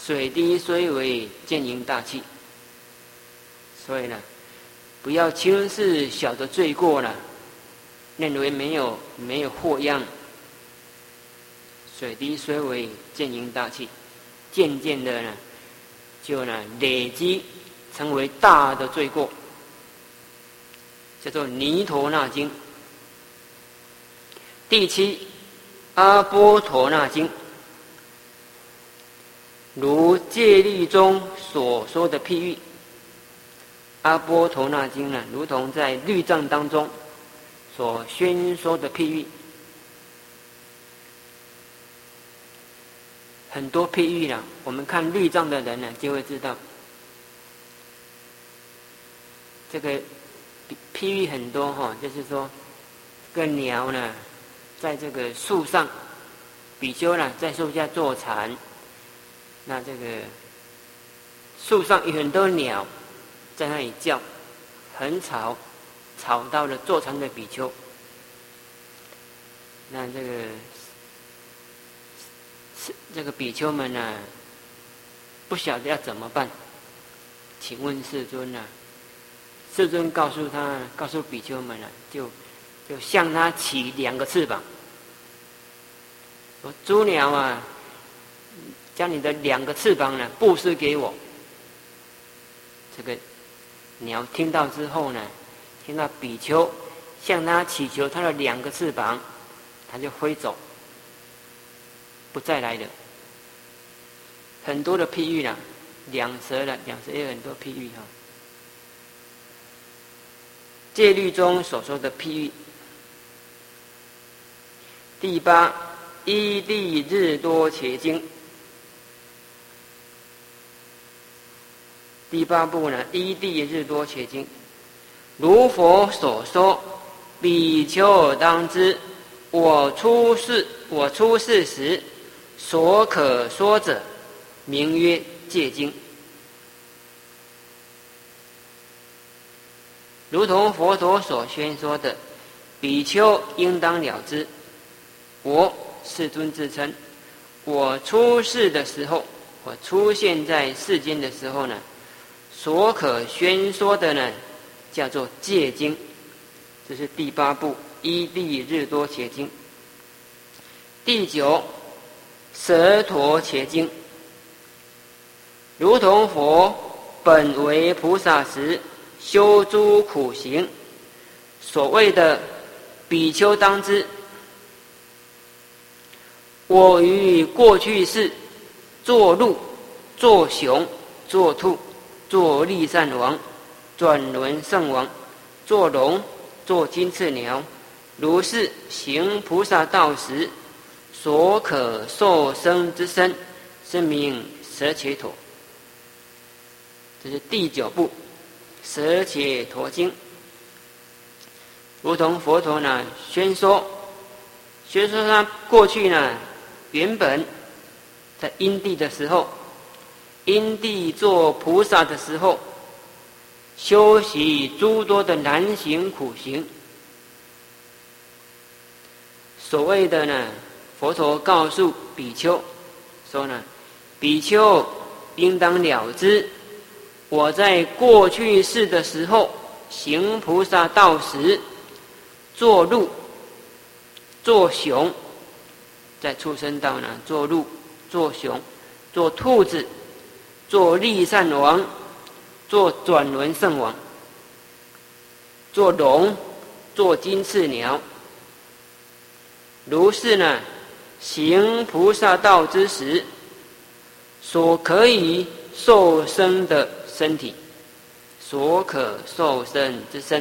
水滴虽为见盈大器，所以呢，不要轻视小的罪过了，认为没有祸殃。水滴虽为见盈大器，渐渐的呢，就累积成为大的罪过，叫做尼陀那经。第七，阿波陀那经，如戒律中所说的譬喻。阿波陀那经呢，如同在律藏当中所宣说的譬喻。很多譬喻啦，我们看律藏的人呢，就会知道，这个譬喻很多哈，就是说，这个鸟呢，在这个树上，比丘呢在树下坐禅，那这个树上有很多鸟在那里叫，很吵，吵到了坐禅的比丘。那这个比丘们呢，不晓得要怎么办，请问世尊啊，世尊告诉比丘们啊，就向他起2个翅膀，说诸鸟啊，将你的2个翅膀呢布施给我。这个鸟听到之后呢，听到比丘向他祈求他的2个翅膀，他就飞走，不再来了。很多的譬喻啦，两舌也有很多譬喻哈。戒律中所说的譬喻。第8，依地日多伽经。第8部呢，依地日多伽经，如佛所说，比丘当知，我出世时所可说者，名曰戒经。如同佛陀所宣说的，比丘应当了知，我世尊自称，我出世的时候，我出现在世间的时候呢，所可宣说的呢，叫做戒经。这是第8部依地日多伽经。第9，舍陀伽经。如同佛本为菩萨时修诸苦行，所谓的比丘当知，我于过去世作鹿、作熊、作兔、作利善王、转轮圣王、作龙、作金翅鸟，如是行菩萨道时所可受生之身，是名舍伽陀。这是第9部舍伽陀经。如同佛陀呢宣说他过去呢，原本在因地的时候，因地做菩萨的时候，修习诸多的难行苦行。所谓的呢，佛陀告诉比丘说呢，比丘应当了知，我在过去世的时候行菩萨道时，做鹿、做熊，在畜生道呢，做鹿、做熊、做兔子、做利善王、做转轮圣王、做龙、做金翅鸟，如是呢，行菩萨道之时所可以受生的身体，所可受生之身，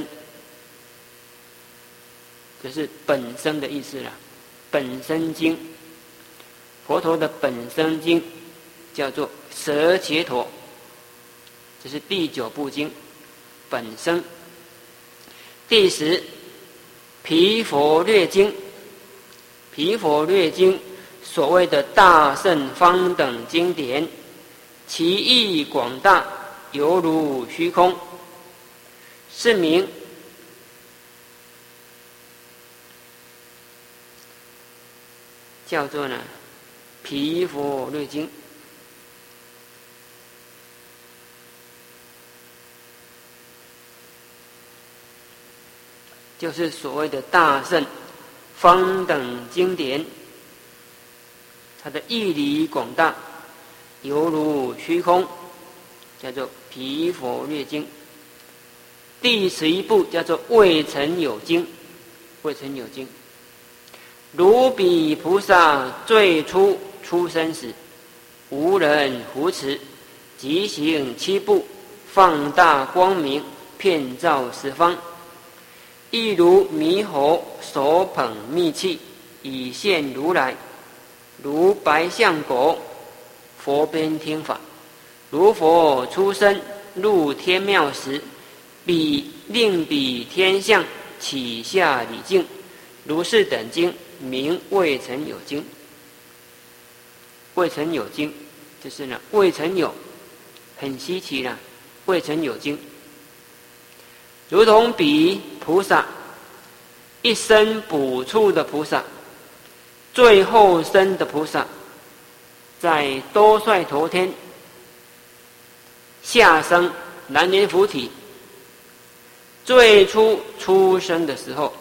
这是本生的意思啦。本生经，佛陀的本生经叫做舍伽陀，这是第9部经本生。第10，毗佛略经。毗佛略经所谓的大圣方等经典，其义广大，犹如虚空，是名叫做呢毗佛略经。 就是所谓的大圣方等经典，它的义理广大，犹如虚空，叫做毗佛略经。第11部叫做未曾有经，未曾有经。如彼菩萨最初出生时，无人扶持，即行7步，放大光明，遍照十方。亦如猕猴手捧密器，以现如来。如白象狗，佛边听法。如佛出生入天庙时，令彼天象起下礼敬。如是等经名未曾有经。未曾有经就是呢，未曾有，很稀奇了，未曾有经。如同彼菩萨一生补处的菩萨，最后生的菩萨，在多帅头天下生蓝莲菩提，最初出生的时候，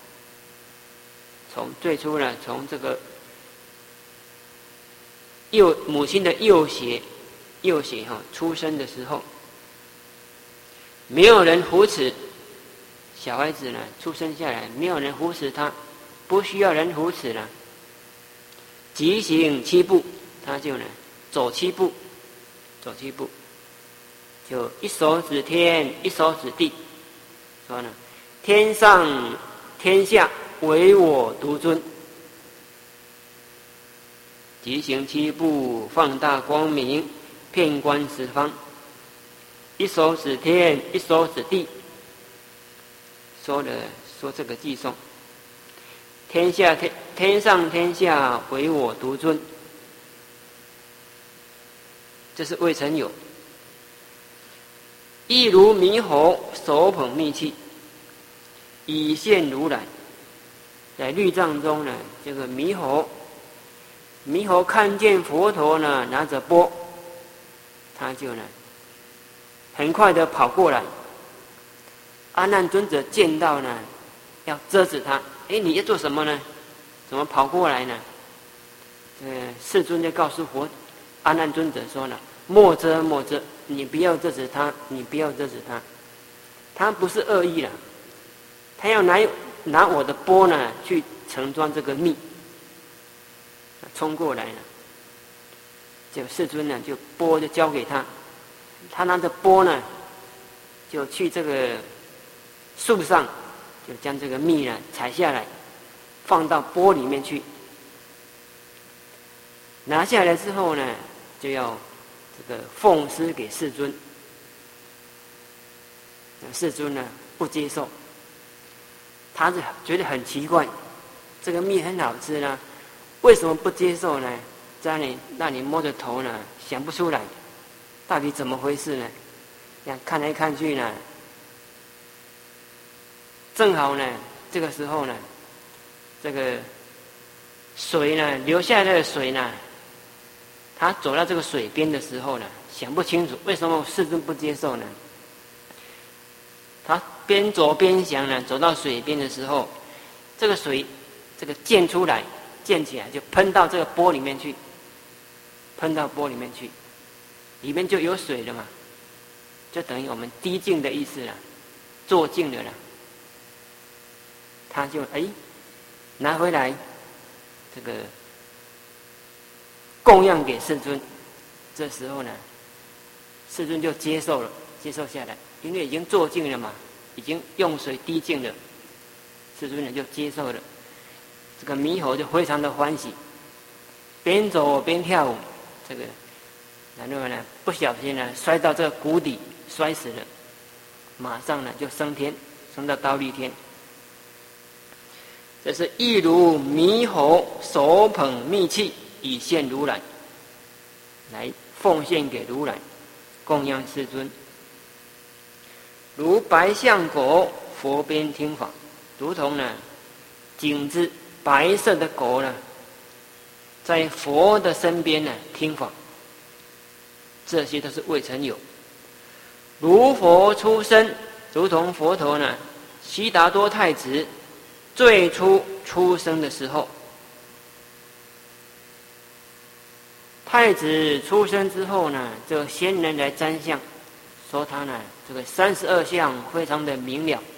从最初呢，从这个母亲的右胁出生的时候，没有人扶持。小孩子呢，出生下来没有人扶持他，不需要人扶持了。即行7步，他就呢走7步，就一手指天，一手指地，说呢，天上天下唯我独尊。即行7步，放大光明，遍观十方。一手指天，一手指地，说这个偈颂，天上天下唯我独尊，这是未曾有。亦如猕猴手捧密器，以现如来。在律藏中呢，这个猕猴看见佛陀呢拿着钵，他就呢很快的跑过来。阿难尊者见到呢，要遮止他。你要做什么呢？怎么跑过来呢？世尊就告诉阿难尊者说呢，莫遮，你不要遮止他，他不是恶意了，他要拿我的钵呢去盛装这个蜜，冲过来了。就世尊呢，就钵就交给他，他拿着钵呢，就去这个树上，就将这个蜜呢采下来，放到钵里面去。拿下来之后呢，就要这个奉施给世尊。世尊呢不接受，他是觉得很奇怪，这个蜜很好吃呢，为什么不接受呢？在那里摸着头呢，想不出来，到底怎么回事呢？看来看去呢，正好呢，这个时候呢，这个水呢，流下来的水呢，他走到这个水边的时候呢，想不清楚为什么世尊不接受呢？他边走边想呢，走到水边的时候，这个水这个溅起来就喷到这个钵里面去，里面就有水了嘛，就等于我们滴净的意思了，做净了啦。他就拿回来这个供养给世尊。这时候呢，世尊就接受下来，因为已经做净了嘛，已经用水滴净了，世尊呢就接受了。这个猕猴就非常的欢喜，边走边跳舞。这个然后呢，不小心呢摔到这个谷底，摔死了，马上呢就升到忉利天。这是亦如猕猴手捧密器，以现如来，来奉献给如来，供养世尊。如白象狗，佛边听法，如同呢颈子白色的狗呢，在佛的身边呢听法，这些都是未曾有。如佛出生，如同佛陀呢悉达多太子最初出生的时候，太子出生之后呢，这个仙人来占相，说他呢这个32相非常的明了。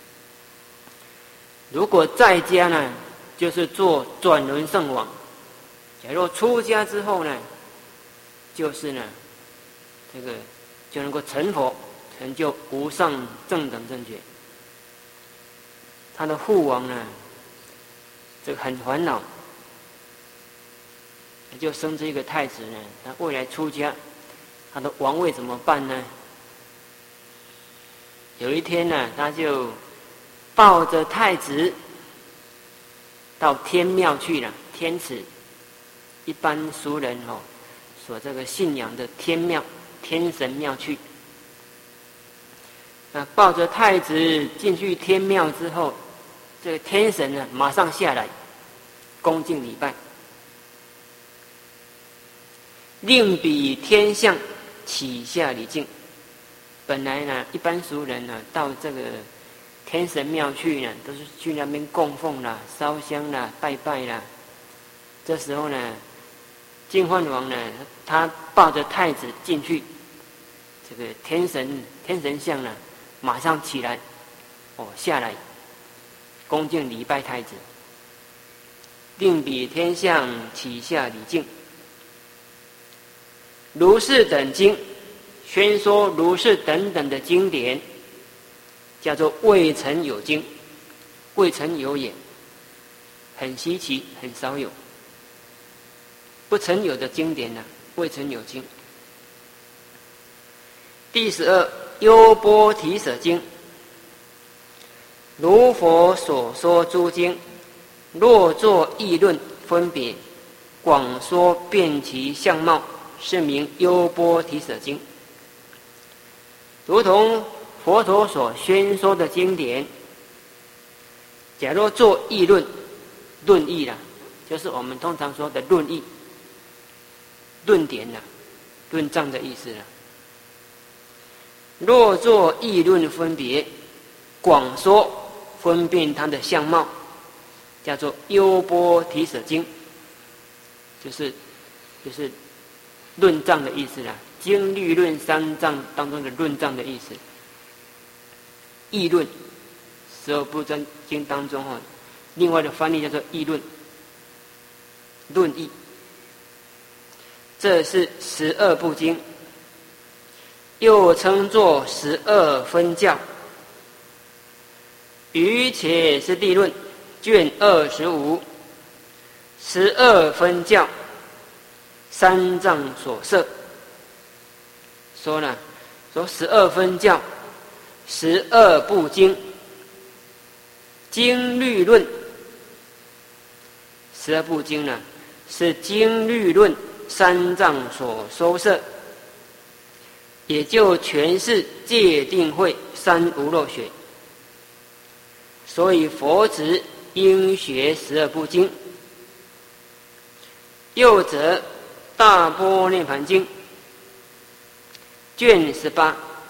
如果在家呢，就是做转轮圣王；假若出家之后呢，就是呢，这个就能够成佛，成就无上正等正觉。他的父王呢，这个很烦恼，就生这一个太子呢，他未来出家，他的王位怎么办呢？有一天呢，他就抱着太子到天庙去了。天池，一般俗人所这个信仰的天庙、天神庙去。那抱着太子进去天庙之后，这个天神呢，马上下来恭敬礼拜，令彼天相起下礼敬。本来呢，一般俗人呢，到这个天神庙去呢，都是去那边供奉啦、烧香啦、拜拜啦。这时候呢，净饭王呢，他抱着太子进去，这个天神像呢，马上起来，下来，恭敬礼拜太子，令彼天相起下礼敬。如是等经，宣说如是等等的经典，叫做未曾有经，未曾有也，很稀奇，很少有。不曾有的经典呢，未曾有经。第12，优波提舍经。如佛所说诸经，若作议论分别，广说遍其相貌，是名优波提舍经。如同佛陀所宣说的经典，假若做议论，论议啦，就是我们通常说的论议、论点啦、论藏的意思啦。若作议论分别，广说分辨它的相貌，叫做优波提舍经，就是论藏的意思啦。经律论三藏当中的论藏的意思。议论12部经当中另外的翻译叫做议论，论议。这是12部经，又称作12分教。余且是地论卷25，12分教，三藏所摄。说12分教，12部经，经律论。12部经呢，是经律论三藏所收摄，也就诠释戒定慧三无漏学。所以佛子应学12部经。又则大般涅盘经卷18，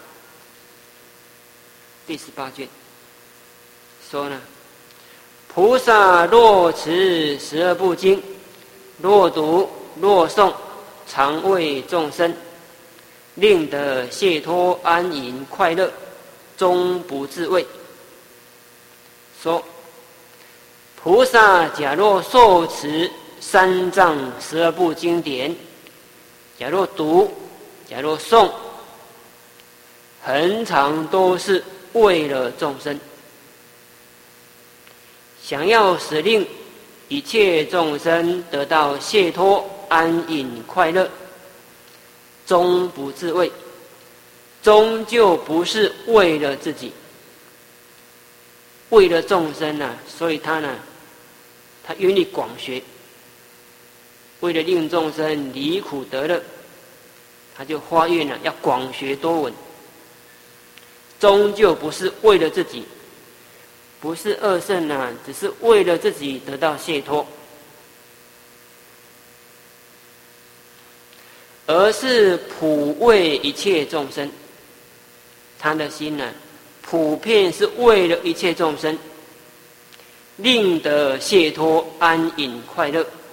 第18卷说呢，菩萨若持12部经，若读若诵，常为众生，令得解脱安隐快乐，终不自畏。说菩萨假若受持三藏12部经典，假若读，假若诵，恒常都是为了众生，想要使令一切众生得到解脱安隐快乐，终不自畏，终究不是为了自己，为了众生啊。所以他愿意广学，为了令众生离苦得乐，他就发愿要广学多闻，终究不是为了自己，不是恶圣只是为了自己得到解脱，而是普为一切众生。他的心普遍是为了一切众生，令得解脱安隐快乐。